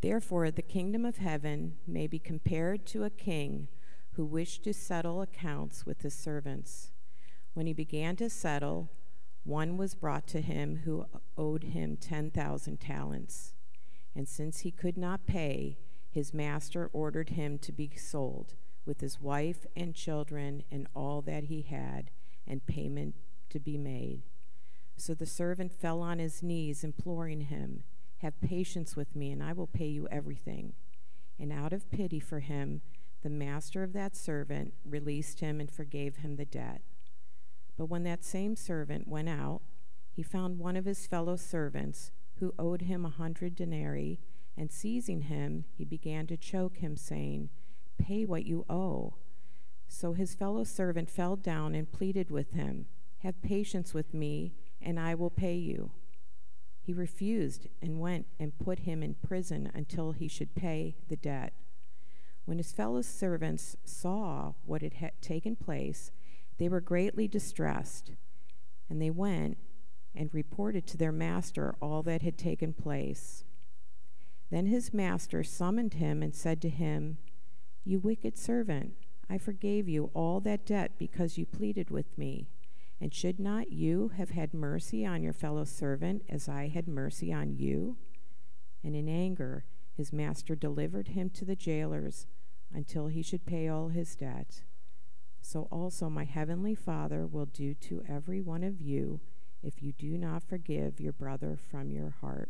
Therefore, the kingdom of heaven may be compared to a king who wished to settle accounts with his servants. When he began to settle, one was brought to him who owed him 10,000 talents. And since he could not pay, his master ordered him to be sold, with his wife and children and all that he had, and payment to be made. So the servant fell on his knees, imploring him, "Have patience with me, and I will pay you everything." And out of pity for him, the master of that servant released him and forgave him the debt. But when that same servant went out, he found one of his fellow servants who owed him 100 denarii, and seizing him, he began to choke him, saying, "Pay what you owe." So his fellow servant fell down and pleaded with him, "Have patience with me, and I will pay you." He refused and went and put him in prison until he should pay the debt. When his fellow servants saw what had taken place, they were greatly distressed, and they went and reported to their master all that had taken place. Then his master summoned him and said to him, "You wicked servant, I forgave you all that debt because you pleaded with me. And should not you have had mercy on your fellow servant as I had mercy on you?" And in anger, his master delivered him to the jailers until he should pay all his debt. So also my heavenly Father will do to every one of you if you do not forgive your brother from your heart.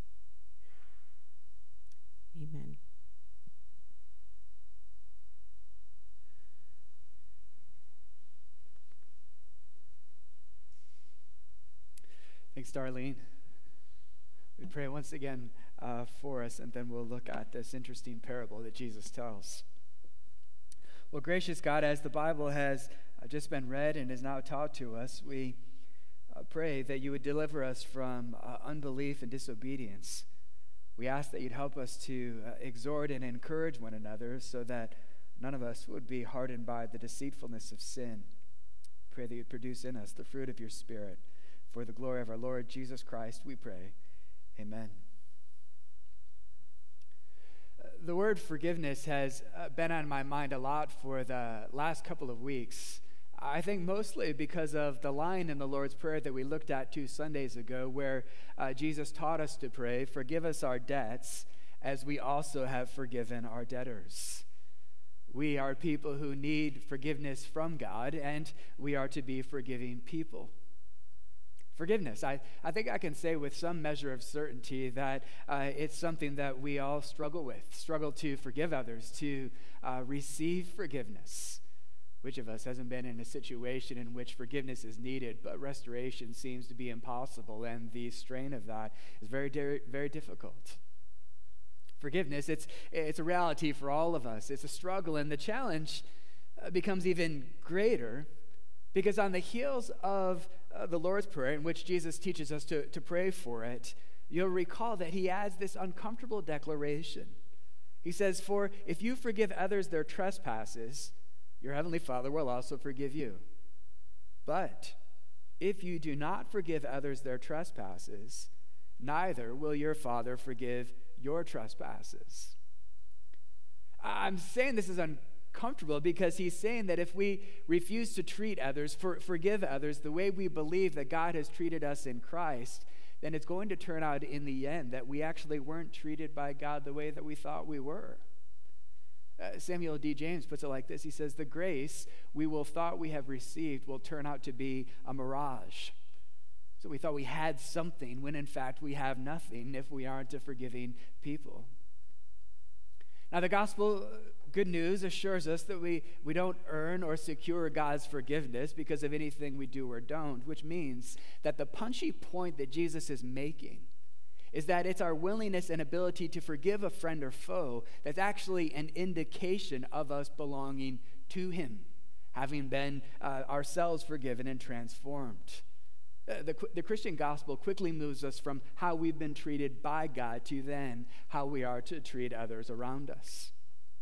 Amen. Thanks, Darlene. We pray once again for us, and then we'll look at this interesting parable that Jesus tells. Well, gracious God, as the Bible has just been read and is now taught to us, we pray that you would deliver us from unbelief and disobedience. We ask that you'd help us to exhort and encourage one another so that none of us would be hardened by the deceitfulness of sin. Pray that you'd produce in us the fruit of your Spirit. For the glory of our Lord Jesus Christ, we pray. Amen. The word forgiveness has been on my mind a lot for the last couple of weeks. I think mostly because of the line in the Lord's Prayer that we looked at 2 Sundays ago, where Jesus taught us to pray, "Forgive us our debts, as we also have forgiven our debtors." We are people who need forgiveness from God, and we are to be forgiving people. Forgiveness. I think I can say with some measure of certainty that it's something that we all struggle to forgive others, to receive forgiveness. Which of us hasn't been in a situation in which forgiveness is needed, but restoration seems to be impossible, and the strain of that is very, very difficult. Forgiveness, it's a reality for all of us. It's a struggle, and the challenge becomes even greater because on the heels of the Lord's Prayer, in which Jesus teaches us to pray for it, you'll recall that he adds this uncomfortable declaration. He says, "For if you forgive others their trespasses, your heavenly Father will also forgive you. But if you do not forgive others their trespasses, neither will your Father forgive your trespasses." I'm saying this is uncomfortable because he's saying that if we refuse to treat others, forgive others the way we believe that God has treated us in Christ, then it's going to turn out in the end that we actually weren't treated by God the way that we thought we were. Samuel D. James puts it like this. He says, "The grace we will thought we have received will turn out to be a mirage." So we thought we had something when in fact we have nothing if we aren't a forgiving people. Now the gospel, good news, assures us that we don't earn or secure God's forgiveness because of anything we do or don't, which means that the punchy point that Jesus is making is that it's our willingness and ability to forgive a friend or foe that's actually an indication of us belonging to him, having been ourselves forgiven and transformed. The Christian gospel quickly moves us from how we've been treated by God to then how we are to treat others around us.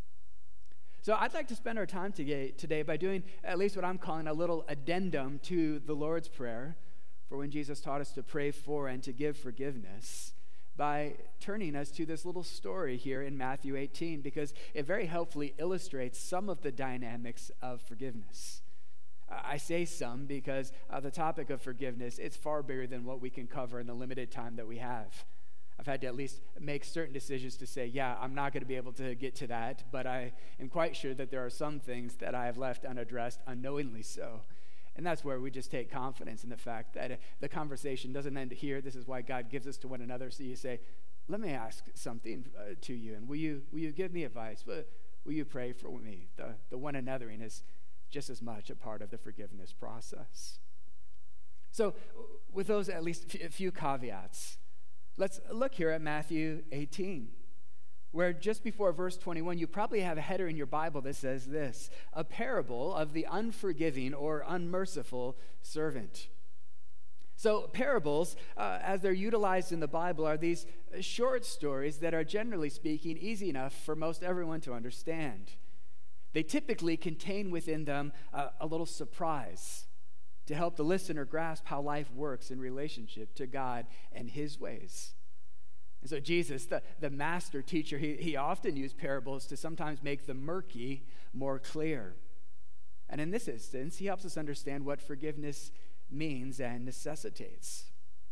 So I'd like to spend our time today by doing at least what I'm calling a little addendum to the Lord's Prayer for when Jesus taught us to pray for and to give forgiveness, by turning us to this little story here in Matthew 18, because it very helpfully illustrates some of the dynamics of forgiveness. I say some because the topic of forgiveness, it's far bigger than what we can cover in the limited time that we have. I've had to at least make certain decisions to say, yeah, I'm not going to be able to get to that, but I am quite sure that there are some things that I have left unaddressed, unknowingly so. And that's where we just take confidence in the fact that the conversation doesn't end here. This is why God gives us to one another. So you say, let me ask something to you, and will you give me advice? Will you pray for me? The one anothering is just as much a part of the forgiveness process. So with those at least a few caveats, let's look here at Matthew 18, where just before verse 21, you probably have a header in your Bible that says this: a parable of the unforgiving or unmerciful servant. So parables, as they're utilized in the Bible, are these short stories that are, generally speaking, easy enough for most everyone to understand. They typically contain within them a little surprise to help the listener grasp how life works in relationship to God and his ways. And so Jesus, the master teacher, he often used parables to sometimes make the murky more clear. And in this instance, he helps us understand what forgiveness means and necessitates.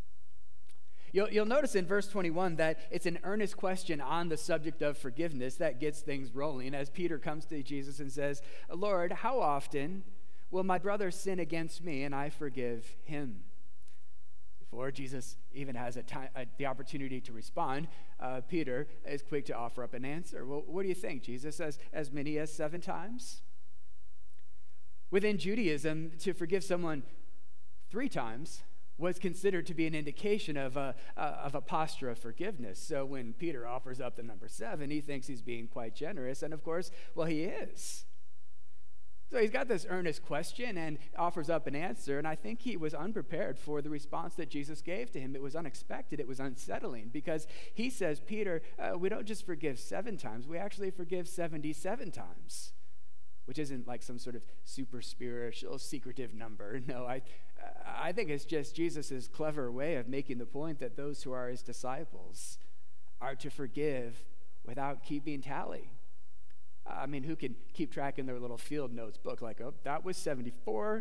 You'll notice in verse 21 that it's an earnest question on the subject of forgiveness that gets things rolling as Peter comes to Jesus and says, Lord, how often will my brother sin against me and I forgive him? Before Jesus even has the opportunity to respond, Peter is quick to offer up an answer. Well, what do you think, Jesus? As many as 7 times? Within Judaism, to forgive someone 3 times was considered to be an indication of a posture of forgiveness. So when Peter offers up the number 7, he thinks he's being quite generous, and of course, well, he is. So he's got this earnest question and offers up an answer, and I think he was unprepared for the response that Jesus gave to him. It was unexpected, it was unsettling, because he says, Peter, we don't just forgive 7 times, we actually forgive 77 times. Which isn't like some sort of super spiritual, secretive number. No, I think it's just Jesus' clever way of making the point that those who are his disciples are to forgive without keeping tally. I mean, who can keep track in their little field notes book? Like, oh, that was 74,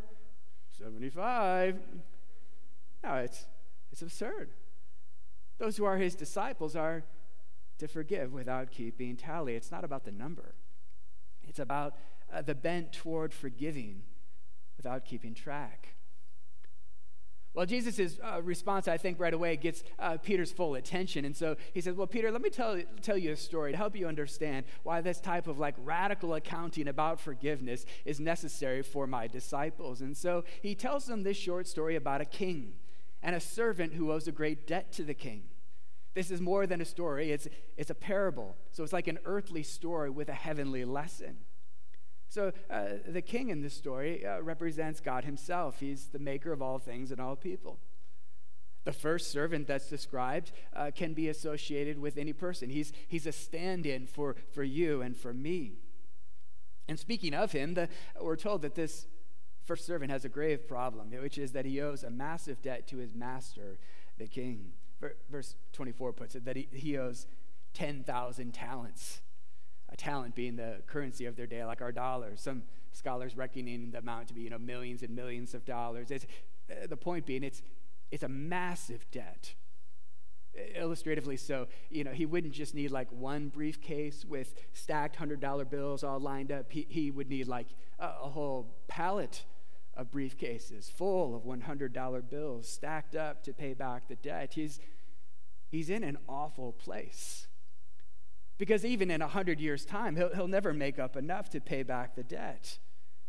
75. No, it's absurd. Those who are his disciples are to forgive without keeping tally. It's not about the number. It's about the bent toward forgiving without keeping track. Well, Jesus' response, I think, right away gets Peter's full attention. And so he says, well, Peter, let me tell you a story to help you understand why this type of radical accounting about forgiveness is necessary for my disciples. And so he tells them this short story about a king and a servant who owes a great debt to the king. This is more than a story. It's a parable. So it's like an earthly story with a heavenly lesson. So the king in this story represents God himself. He's the maker of all things and all people. The first servant that's described can be associated with any person. He's a stand-in for you and for me. And speaking of him, we're told that this first servant has a grave problem, which is that he owes a massive debt to his master, the king. Verse 24 puts it that he owes 10,000 talents. A talent being the currency of their day, like our dollars. Some scholars reckoning the amount to be, millions and millions of dollars. The point being, it's a massive debt. Illustratively so, he wouldn't just need one briefcase with stacked $100 bills all lined up. He would need a whole pallet of briefcases full of $100 bills stacked up to pay back the debt. He's in an awful place. Because even in 100 years' time, he'll never make up enough to pay back the debt.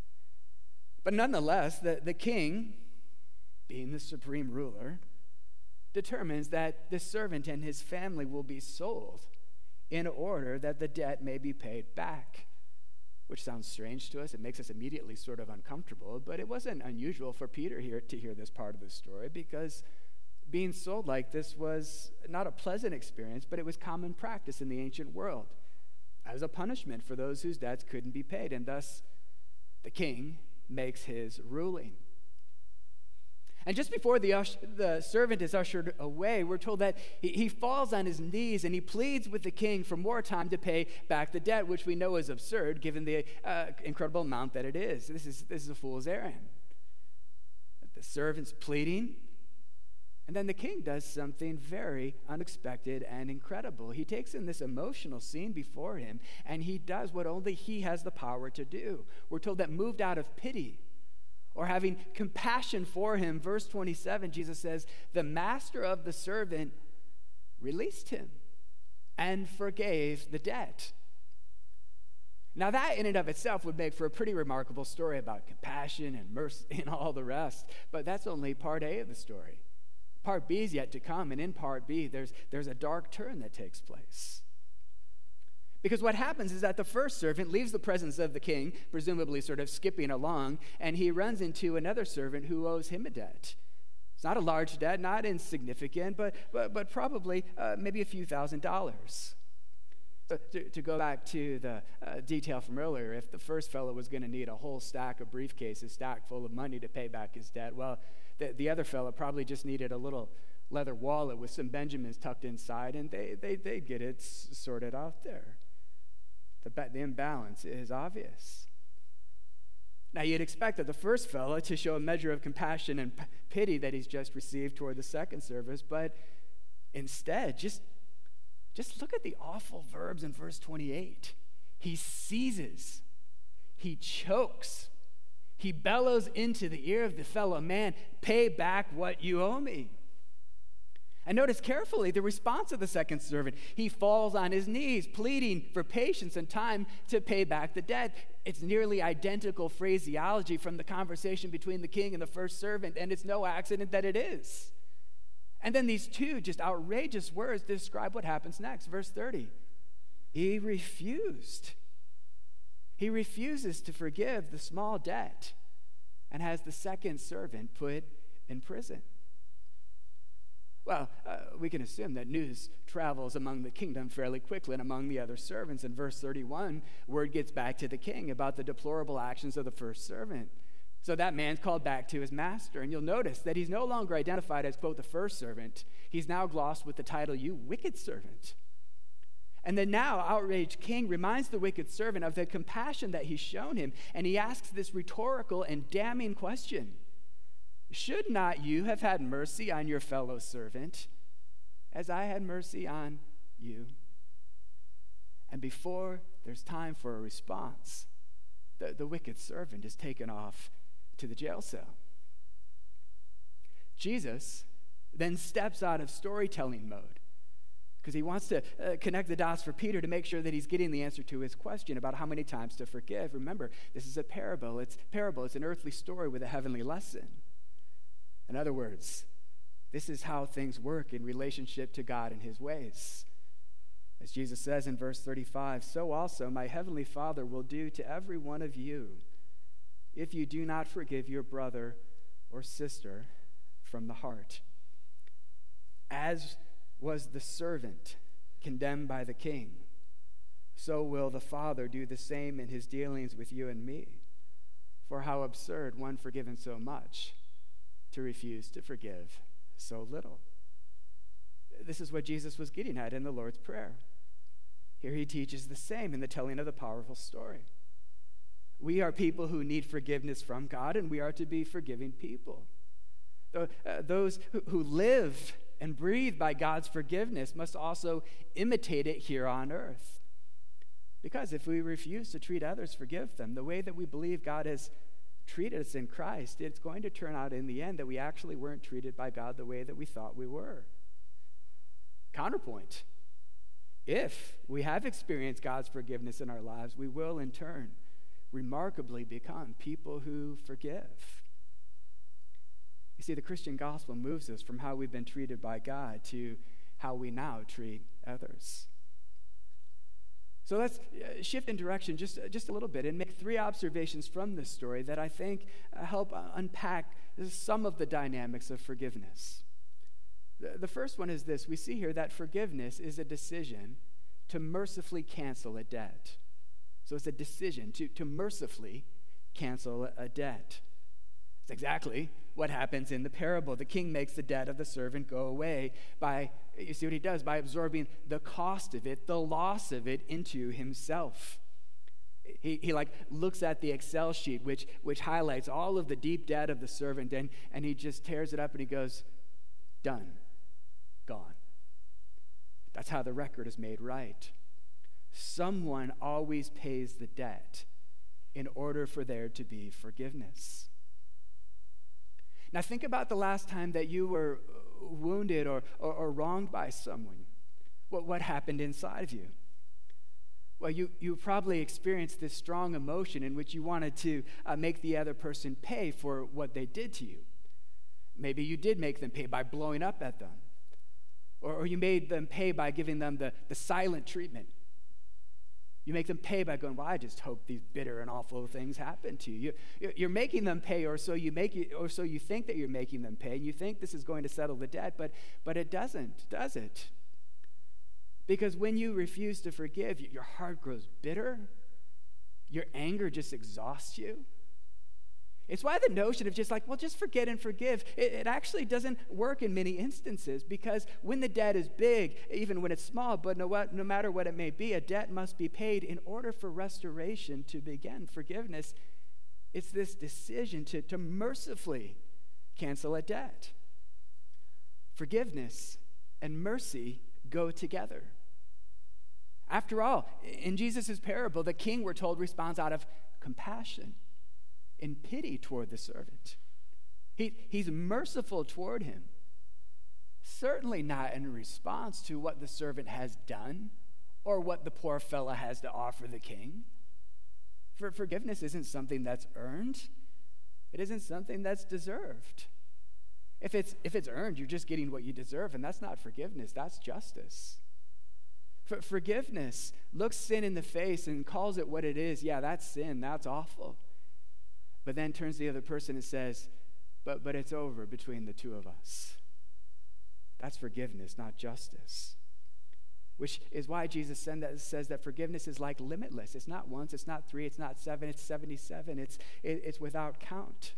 But nonetheless, the king, being the supreme ruler, determines that the servant and his family will be sold in order that the debt may be paid back. Which sounds strange to us. It makes us immediately sort of uncomfortable. But it wasn't unusual for Peter to hear this part of the story, because being sold like this was not a pleasant experience, but it was common practice in the ancient world as a punishment for those whose debts couldn't be paid. And thus, the king makes his ruling. And just before the servant is ushered away, we're told that he falls on his knees and he pleads with the king for more time to pay back the debt, which we know is absurd given the incredible amount that it is. This is a fool's errand. The servant's pleading, and then the king does something very unexpected and incredible. He takes in this emotional scene before him, and he does what only he has the power to do. We're told that moved out of pity, or having compassion for him, verse 27, Jesus says, the master of the servant released him and forgave the debt. Now that in and of itself would make for a pretty remarkable story about compassion and mercy and all the rest, but that's only part A of the story. Part B is yet to come, and in part B, there's a dark turn that takes place. Because what happens is that the first servant leaves the presence of the king, presumably sort of skipping along, and he runs into another servant who owes him a debt. It's not a large debt, not insignificant, but probably maybe a few $1,000s. To go back to the detail from earlier, if the first fellow was going to need a whole stack of briefcases stacked full of money to pay back his debt, well, the other fellow probably just needed a little leather wallet with some Benjamins tucked inside, and they'd get it sorted out there. The imbalance is obvious. Now, you'd expect that the first fellow to show a measure of compassion and pity that he's just received toward the second service, but instead, just look at the awful verbs in verse 28. He seizes, he chokes, he bellows into the ear of the fellow man, pay back what you owe me. And notice carefully the response of the second servant. He falls on his knees, pleading for patience and time to pay back the debt. It's nearly identical phraseology from the conversation between the king and the first servant, and it's no accident that it is. And then these two just outrageous words describe what happens next. Verse 30. He refused. He refuses to forgive the small debt and has the second servant put in prison. Well, we can assume that news travels among the kingdom fairly quickly and among the other servants. In verse 31, word gets back to the king about the deplorable actions of the first servant. So that man's called back to his master, and you'll notice that he's no longer identified as, quote, the first servant. He's now glossed with the title, you wicked servant. And the now outraged king reminds the wicked servant of the compassion that he's shown him, and he asks this rhetorical and damning question. Should not you have had mercy on your fellow servant as I had mercy on you? And before there's time for a response, the wicked servant is taken off to the jail cell. Jesus then steps out of storytelling mode because he wants to connect the dots for Peter to make sure that he's getting the answer to his question about how many times to forgive. Remember, this is a parable. It's an earthly story with a heavenly lesson. In other words, this is how things work in relationship to God and his ways. As Jesus says in verse 35, so also my heavenly Father will do to every one of you if you do not forgive your brother or sister from the heart. As was the servant condemned by the king, so will the Father do the same in his dealings with you and me. For how absurd, one forgiven so much, to refuse to forgive so little. This is what Jesus was getting at in the Lord's Prayer. Here he teaches the same in the telling of the powerful story. We are people who need forgiveness from God, and we are to be forgiving people. Those who live and breathe by God's forgiveness must also imitate it here on earth. Because if we refuse to treat others, forgive them, the way that we believe God has treated us in Christ, it's going to turn out in the end that we actually weren't treated by God the way that we thought we were. Counterpoint. If we have experienced God's forgiveness in our lives, we will in turn remarkably become people who forgive. You see, the Christian gospel moves us from how we've been treated by God to how we now treat others. So let's shift in direction just a little bit and make three observations from this story that I think help unpack some of the dynamics of forgiveness. The first one is this. We see here that forgiveness is a decision to mercifully cancel a debt. So it's a decision to mercifully cancel a debt. It's exactly what happens in the parable. The king makes the debt of the servant go away by, you see what he does, by absorbing the cost of it, the loss of it into himself. He like looks at the Excel sheet, which highlights all of the deep debt of the servant, and he just tears it up and he goes, done, gone. That's how the record is made right. Someone always pays the debt in order for there to be forgiveness. Now think about the last time that you were wounded or wronged by someone. What happened inside of you? Well, you probably experienced this strong emotion in which you wanted to make the other person pay for what they did to you. Maybe you did make them pay by blowing up at them. Or you made them pay by giving them the silent treatment. You make them pay by going, well, I just hope these bitter and awful things happen to you. You're making them pay, or so you think that you're making them pay, and you think this is going to settle the debt, but it doesn't, does it? Because when you refuse to forgive, your heart grows bitter. Your anger just exhausts you. It's why the notion of just like, well, just forget and forgive, it actually doesn't work in many instances, because when the debt is big, even when it's small, but no matter what it may be, a debt must be paid in order for restoration to begin. Forgiveness, it's this decision to mercifully cancel a debt. Forgiveness and mercy go together. After all, in Jesus' parable, the king, we're told, responds out of compassion, in pity toward the servant. He's merciful toward him, certainly not in response to what the servant has done or what the poor fella has to offer the king. For forgiveness isn't something that's earned. It isn't something that's deserved. If it's earned, you're just getting what you deserve, and that's not forgiveness, that's justice. Forgiveness looks sin in the face and calls it what it is. Yeah, that's sin, that's awful. But then turns to the other person and says, but it's over between the two of us. That's forgiveness, not justice. Which is why Jesus says that forgiveness is like limitless. It's not once, it's not 3, it's not 7, it's 77. It's without count.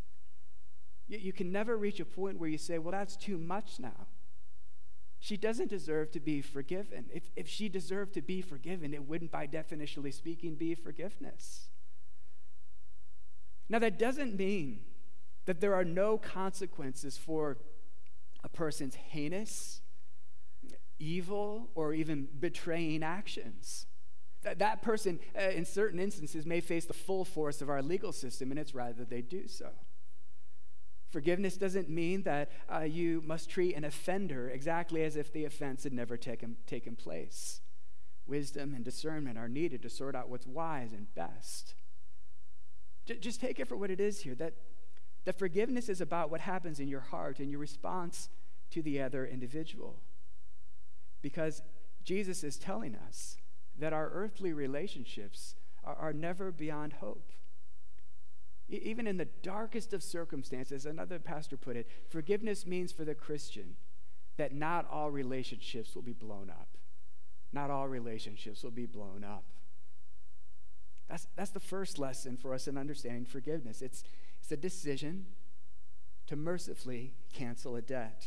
You can never reach a point where you say, well, that's too much now. She doesn't deserve to be forgiven. If she deserved to be forgiven, it wouldn't, by definitionally speaking, be forgiveness. Now, that doesn't mean that there are no consequences for a person's heinous, evil, or even betraying actions. That person, in certain instances, may face the full force of our legal system, and it's rather that they do so. Forgiveness doesn't mean that you must treat an offender exactly as if the offense had never taken place. Wisdom and discernment are needed to sort out what's wise and best. Just take it for what it is here, that forgiveness is about what happens in your heart and your response to the other individual. Because Jesus is telling us that our earthly relationships are never beyond hope. Even in the darkest of circumstances, another pastor put it, forgiveness means for the Christian that not all relationships will be blown up. Not all relationships will be blown up. That's the first lesson for us in understanding forgiveness. It's a decision to mercifully cancel a debt.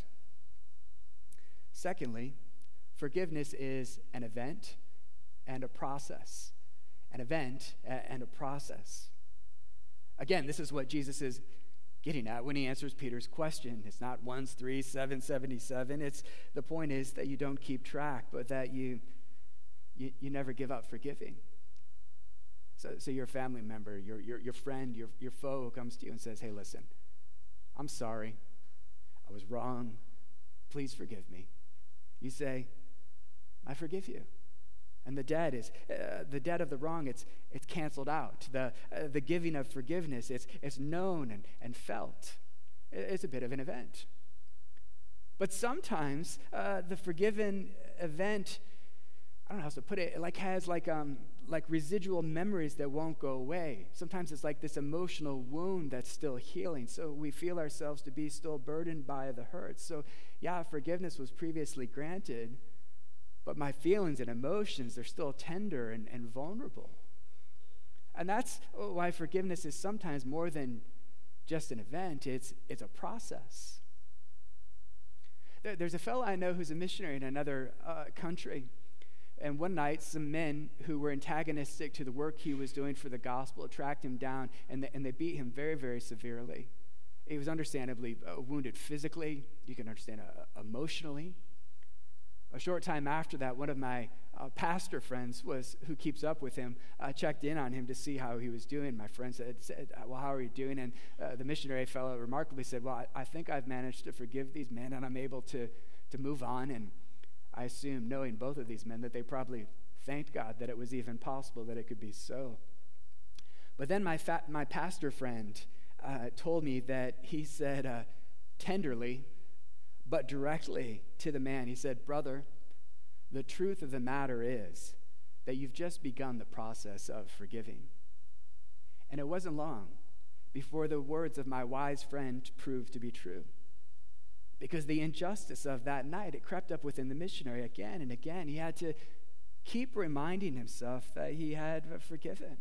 Secondly, forgiveness is an event and a process. An event and a process. Again, this is what Jesus is getting at when he answers Peter's question. It's not 1, 3, 7, 77. The point is that you don't keep track, but that you never give up forgiving. So your family member, your friend, your foe comes to you and says, hey, listen, I'm sorry. I was wrong. Please forgive me. You say, I forgive you. And the debt of the wrong, it's canceled out. The giving of forgiveness, it's known and felt. It's a bit of an event. But sometimes the forgiven event, I don't know how to put it, has residual memories that won't go away. Sometimes it's like this emotional wound that's still healing. So we feel ourselves to be still burdened by the hurt. So yeah, forgiveness was previously granted, but my feelings and emotions, they're still tender and vulnerable. And that's why forgiveness is sometimes more than just an event. It's a process. There's a fellow I know who's a missionary in another country. And one night, some men who were antagonistic to the work he was doing for the gospel tracked him down, and they beat him very, very severely. He was understandably wounded physically. You can understand emotionally. A short time after that, one of my pastor friends who keeps up with him, checked in on him to see how he was doing. My friend said, well, how are you doing? And the missionary fellow remarkably said, well, I think I've managed to forgive these men, and I'm able to move on. And I assume, knowing both of these men, that they probably thanked God that it was even possible that it could be so. But then my pastor friend told me that he said tenderly, but directly to the man, he said, brother, the truth of the matter is that you've just begun the process of forgiving. And it wasn't long before the words of my wise friend proved to be true. Because the injustice of that night, it crept up within the missionary again and again. He had to keep reminding himself that he had forgiven.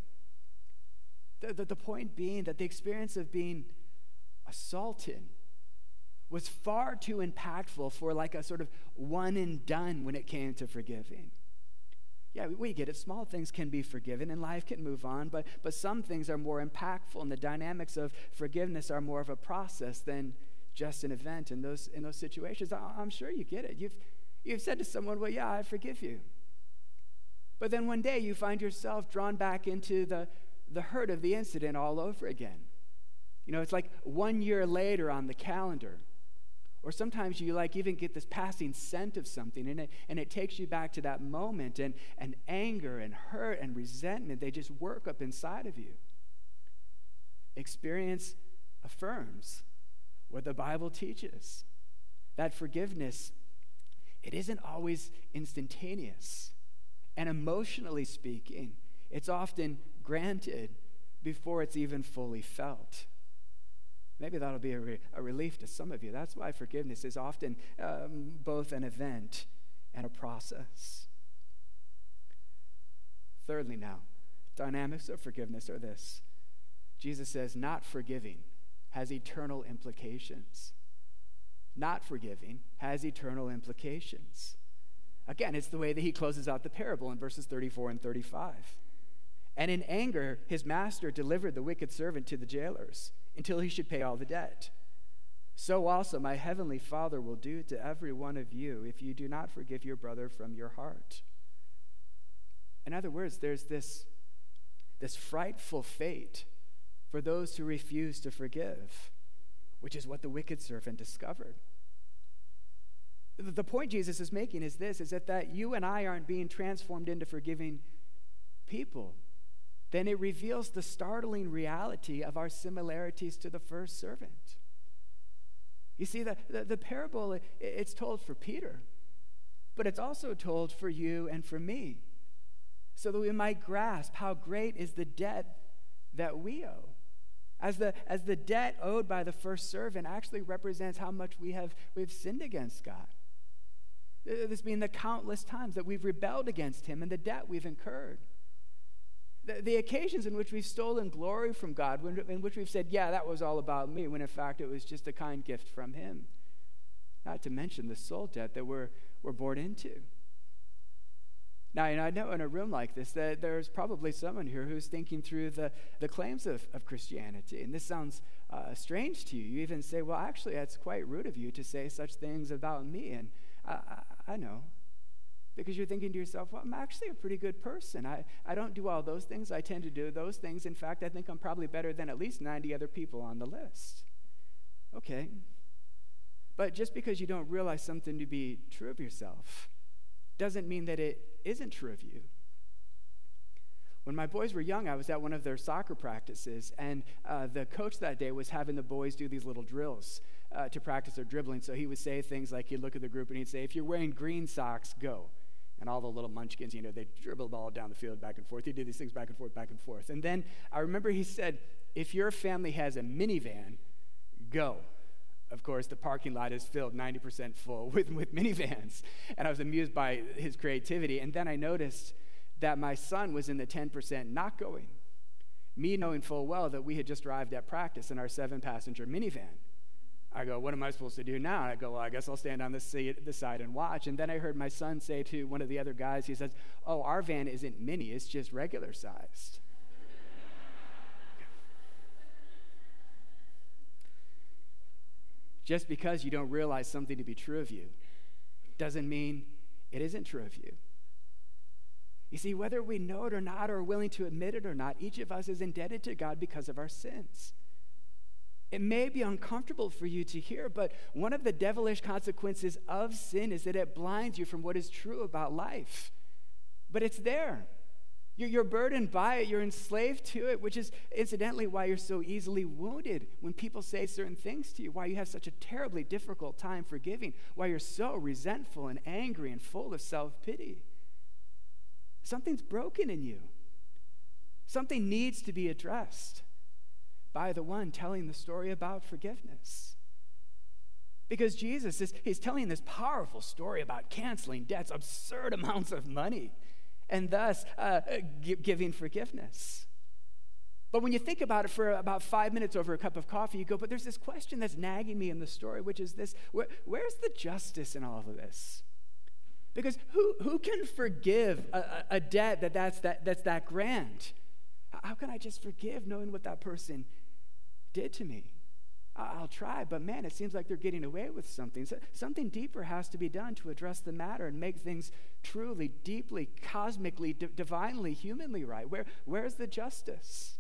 The point being that the experience of being assaulted was far too impactful for like a sort of one and done when it came to forgiving. Yeah, we get it. Small things can be forgiven and life can move on, but some things are more impactful, and the dynamics of forgiveness are more of a process than just an event. In those situations, I'm sure you get it. You've said to someone, well, yeah, I forgive you. But then one day you find yourself drawn back into the hurt of the incident all over again. You know, it's like 1 year later on the calendar. Or sometimes you even get this passing scent of something, and it takes you back to that moment, and anger and hurt and resentment, they just work up inside of you. Experience affirms what the Bible teaches, that forgiveness, it isn't always instantaneous. And emotionally speaking, it's often granted before it's even fully felt. Maybe that'll be a relief to some of you. That's why forgiveness is often both an event and a process. Thirdly now, dynamics of forgiveness are this. Jesus says, not forgiving has eternal implications. Not forgiving has eternal implications. Again, it's the way that he closes out the parable in verses 34 and 35. And in anger, his master delivered the wicked servant to the jailers until he should pay all the debt. So also my heavenly Father will do to every one of you if you do not forgive your brother from your heart. In other words, there's this frightful fate for those who refuse to forgive, which is what the wicked servant discovered. The point Jesus is making is that you and I aren't being transformed into forgiving people. Then it reveals the startling reality of our similarities to the first servant. You see, the parable, it's told for Peter, but it's also told for you and for me, so that we might grasp how great is the debt that we owe. As the debt owed by the first servant actually represents how much we've sinned against God. This being the countless times that we've rebelled against him and the debt we've incurred. The occasions in which we've stolen glory from God, in which we've said, yeah, that was all about me, when in fact it was just a kind gift from him. Not to mention the soul debt that we're born into. Now, I know in a room like this that there's probably someone here who's thinking through the claims of Christianity, and this sounds strange to you. You even say, well, actually, that's quite rude of you to say such things about me, and I know. Because you're thinking to yourself, well, I'm actually a pretty good person. I don't do all those things. I tend to do those things. In fact, I think I'm probably better than at least 90 other people on the list. Okay. But just because you don't realize something to be true of yourself doesn't mean that it isn't true of you. When my boys were young, I was at one of their soccer practices, and the coach that day was having the boys do these little drills to practice their dribbling. So he would say things like, he'd look at the group and he'd say, if you're wearing green socks, go. And all the little munchkins, they dribble the ball down the field back and forth. He did these things back and forth, back and forth. And then I remember he said, if your family has a minivan, go. Of course, the parking lot is filled 90% full with minivans. And I was amused by his creativity. And then I noticed that my son was in the 10% not going. Me knowing full well that we had just arrived at practice in our 7-passenger minivan. I go, what am I supposed to do now? And I go, well, I guess I'll stand on the side and watch. And then I heard my son say to one of the other guys, he says, oh, our van isn't mini, it's just regular sized. Just because you don't realize something to be true of you doesn't mean it isn't true of you. You see, whether we know it or not, or are willing to admit it or not, each of us is indebted to God because of our sins. It may be uncomfortable for you to hear, but one of the devilish consequences of sin is that it blinds you from what is true about life. But it's there. You're burdened by it. You're enslaved to it, which is incidentally why you're so easily wounded when people say certain things to you, why you have such a terribly difficult time forgiving, why you're so resentful and angry and full of self-pity. Something's broken in you. Something needs to be addressed by the one telling the story about forgiveness. Because Jesus he's telling this powerful story about canceling debts, absurd amounts of money, and thus giving forgiveness. But when you think about it for about 5 minutes over a cup of coffee, you go, but there's this question that's nagging me in the story, which is this: where's the justice in all of this? Because who can forgive a debt that's that grand? How can I just forgive knowing what that person did to me? I'll try, but man, it seems like they're getting away with something. So something deeper has to be done to address the matter and make things truly, deeply, cosmically, divinely, humanly right. Where's the justice?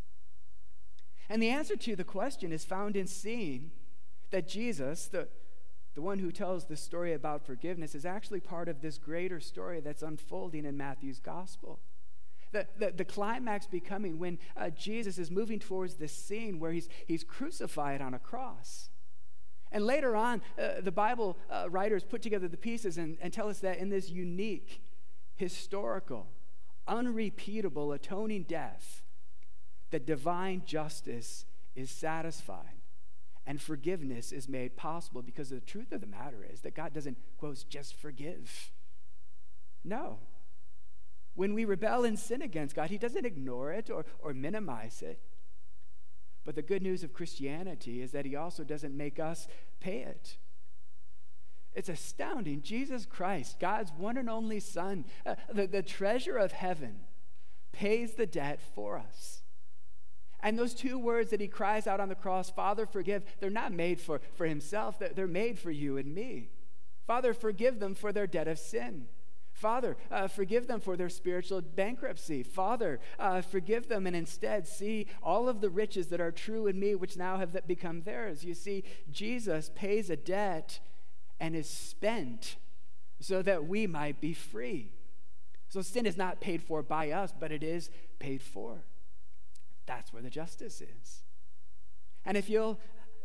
And the answer to the question is found in seeing that Jesus, the one who tells the story about forgiveness, is actually part of this greater story that's unfolding in Matthew's gospel. The climax becoming when Jesus is moving towards this scene where he's crucified on a cross. And later on, the Bible writers put together the pieces and tell us that in this unique, historical, unrepeatable, atoning death, that divine justice is satisfied and forgiveness is made possible, because the truth of the matter is that God doesn't, quote, just forgive. No. When we rebel and sin against God, he doesn't ignore it or minimize it. But the good news of Christianity is that he also doesn't make us pay it. It's astounding. Jesus Christ, God's one and only Son, the treasure of heaven, pays the debt for us. And those two words that he cries out on the cross, Father, forgive, they're not made for himself. They're made for you and me. Father, forgive them for their debt of sin. Father, forgive them for their spiritual bankruptcy. Father, forgive them and instead see all of the riches that are true in me, which now have become theirs. You see, Jesus pays a debt and is spent so that we might be free. So sin is not paid for by us, but it is paid for. That's where the justice is. And if you'll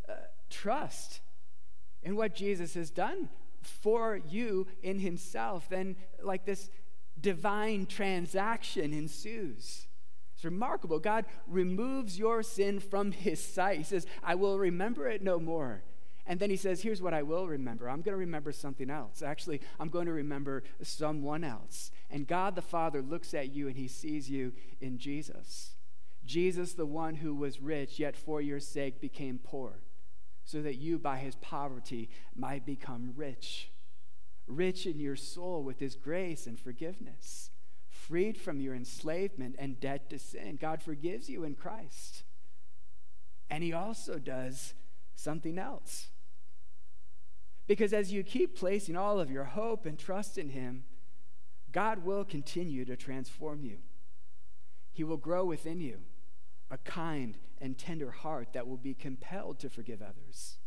trust in what Jesus has done for you in himself, then like this divine transaction ensues. It's remarkable. God removes your sin from his sight. He says, I will remember it no more. And then he says, here's what I will remember. I'm going to remember something else. Actually, I'm going to remember someone else. And God the Father looks at you and he sees you in Jesus. Jesus, the one who was rich, yet for your sake became poor, so that you by his poverty might become rich. Rich in your soul with his grace and forgiveness. Freed from your enslavement and debt to sin. God forgives you in Christ. And he also does something else. Because as you keep placing all of your hope and trust in him, God will continue to transform you. He will grow within you a kind and tender heart that will be compelled to forgive others.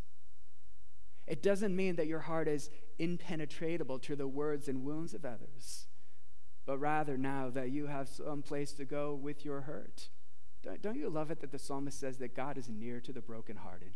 It doesn't mean that your heart is impenetrable to the words and wounds of others, but rather now that you have some place to go with your hurt. Don't you love it that the psalmist says that God is near to the brokenhearted?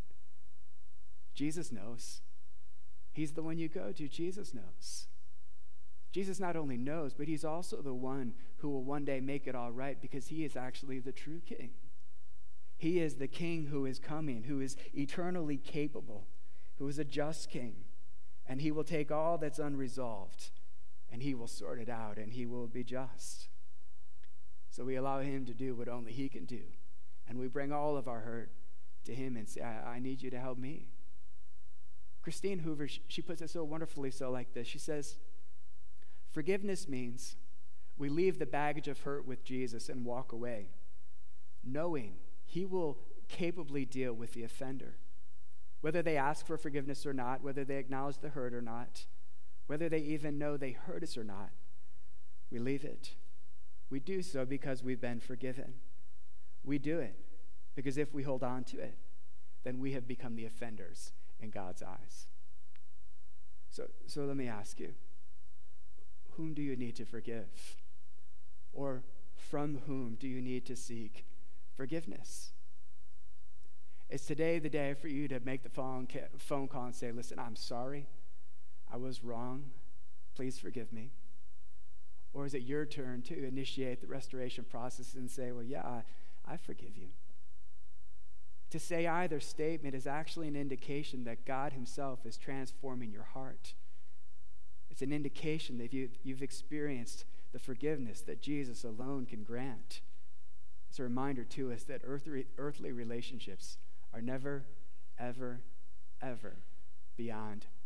Jesus knows. He's the one you go to. Jesus knows. Jesus not only knows, but he's also the one who will one day make it all right, because he is actually the true king. He is the king who is coming, who is eternally capable, who is a just king. And he will take all that's unresolved and he will sort it out and he will be just. So we allow him to do what only he can do. And we bring all of our hurt to him and say, I need you to help me. Christine Hoover, she puts it so wonderfully so like this. She says, forgiveness means we leave the baggage of hurt with Jesus and walk away, knowing he will capably deal with the offender. Whether they ask for forgiveness or not, whether they acknowledge the hurt or not, whether they even know they hurt us or not, we leave it. We do so because we've been forgiven. We do it because if we hold on to it, then we have become the offenders in God's eyes. So let me ask you, whom do you need to forgive? Or from whom do you need to seek forgiveness? Is today the day for you to make the phone call and say, listen, I'm sorry, I was wrong, please forgive me? Or is it your turn to initiate the restoration process and say, well, yeah, I forgive you? To say either statement is actually an indication that God himself is transforming your heart. It's an indication that you've experienced the forgiveness that Jesus alone can grant. It's a reminder to us that earthly relationships are never, ever, ever beyond